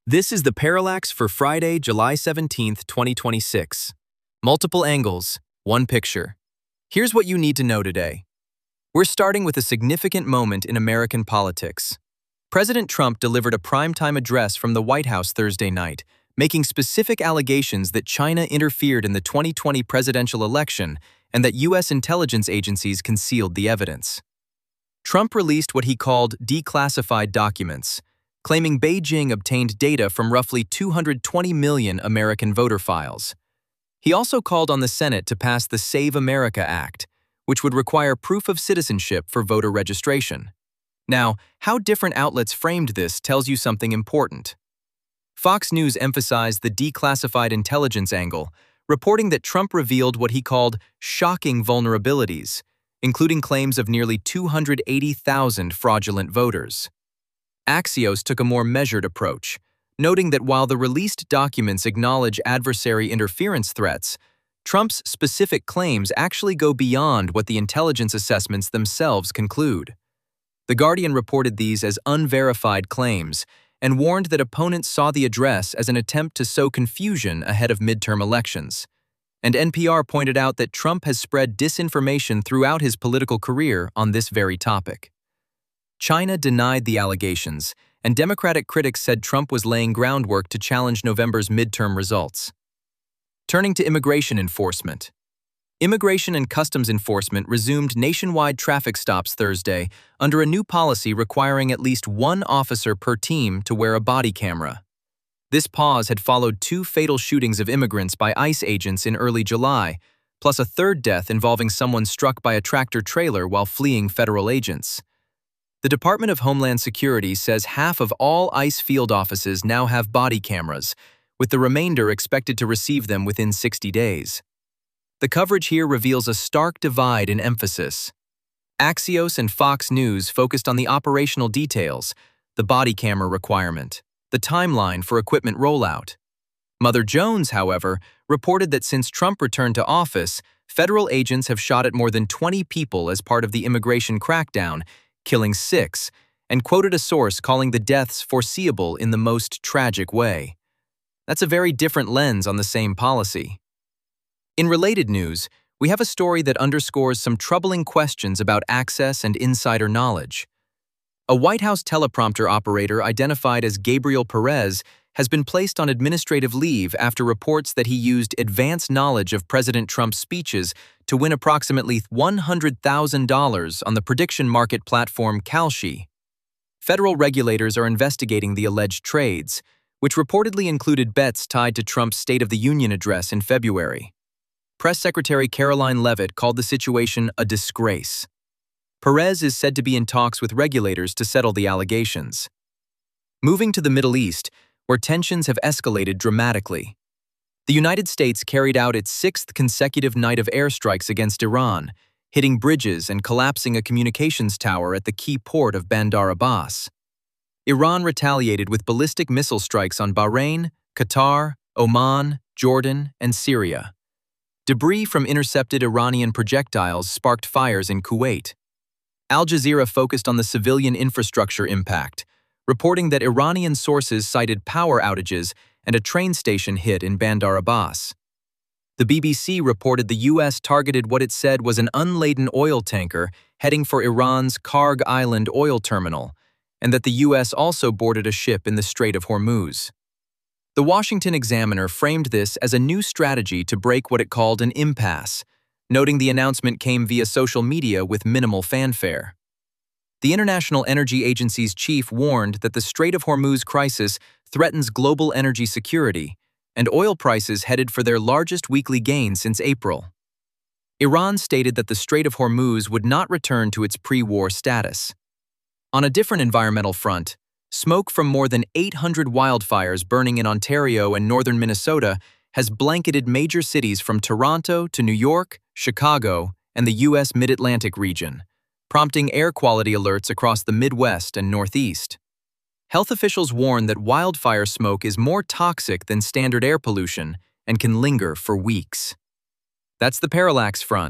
This is the Parallax for Friday, July 17th, 2026. Multiple angles, one picture. Here's what you need to know today. We're starting with a significant moment in American politics. President Trump delivered a primetime address from the White House Thursday night, making specific allegations that China interfered in the 2020 presidential election and that U.S. intelligence agencies concealed the evidence. Trump released what he called declassified documents, claiming Beijing obtained data from roughly 220 million American voter files. He also called on the Senate to pass the Save America Act, which would require proof of citizenship for voter registration. Now, how different outlets framed this tells you something important. Fox News emphasized the declassified intelligence angle, reporting that Trump revealed what he called shocking vulnerabilities, including claims of nearly 280,000 fraudulent voters. Axios took a more measured approach, noting that while the released documents acknowledge adversary interference threats, Trump's specific claims actually go beyond what the intelligence assessments themselves conclude. The Guardian reported these as unverified claims and warned that opponents saw the address as an attempt to sow confusion ahead of midterm elections. And NPR pointed out that Trump has spread disinformation throughout his political career on this very topic. China denied the allegations, and Democratic critics said Trump was laying groundwork to challenge November's midterm results. Turning to immigration enforcement. Immigration and Customs Enforcement resumed nationwide traffic stops Thursday under a new policy requiring at least one officer per team to wear a body camera. This pause had followed two fatal shootings of immigrants by ICE agents in early July, plus a third death involving someone struck by a tractor-trailer while fleeing federal agents. The Department of Homeland Security says half of all ICE field offices now have body cameras, with the remainder expected to receive them within 60 days. The coverage here reveals a stark divide in emphasis. Axios and Fox News focused on the operational details, the body camera requirement, the timeline for equipment rollout. Mother Jones, however, reported that since Trump returned to office, federal agents have shot at more than 20 people as part of the immigration crackdown, killing 6, and quoted a source calling the deaths foreseeable in the most tragic way. That's a very different lens on the same policy. In related news, we have a story that underscores some troubling questions about access and insider knowledge. A White House teleprompter operator identified as Gabriel Perez has been placed on administrative leave after reports that he used advanced knowledge of President Trump's speeches to win approximately $100,000 on the prediction market platform Kalshi. Federal regulators are investigating the alleged trades, which reportedly included bets tied to Trump's State of the Union address in February. Press Secretary Caroline Leavitt called the situation a disgrace. Perez is said to be in talks with regulators to settle the allegations. Moving to the Middle East, where tensions have escalated dramatically. The United States carried out its 6th consecutive night of airstrikes against Iran, hitting bridges and collapsing a communications tower at the key port of Bandar Abbas. Iran retaliated with ballistic missile strikes on Bahrain, Qatar, Oman, Jordan, and Syria. Debris from intercepted Iranian projectiles sparked fires in Kuwait. Al Jazeera focused on the civilian infrastructure impact, reporting that Iranian sources cited power outages and a train station hit in Bandar Abbas. The BBC reported the U.S. targeted what it said was an unladen oil tanker heading for Iran's Karg Island oil terminal, and that the U.S. also boarded a ship in the Strait of Hormuz. The Washington Examiner framed this as a new strategy to break what it called an impasse, noting the announcement came via social media with minimal fanfare. The International Energy Agency's chief warned that the Strait of Hormuz crisis threatens global energy security, and oil prices headed for their largest weekly gain since April. Iran stated that the Strait of Hormuz would not return to its pre-war status. On a different environmental front, smoke from more than 800 wildfires burning in Ontario and northern Minnesota has blanketed major cities from Toronto to New York, Chicago, and the U.S. Mid-Atlantic region, prompting air quality alerts across the Midwest and Northeast. Health officials warn that wildfire smoke is more toxic than standard air pollution and can linger for weeks. That's the Parallax Front.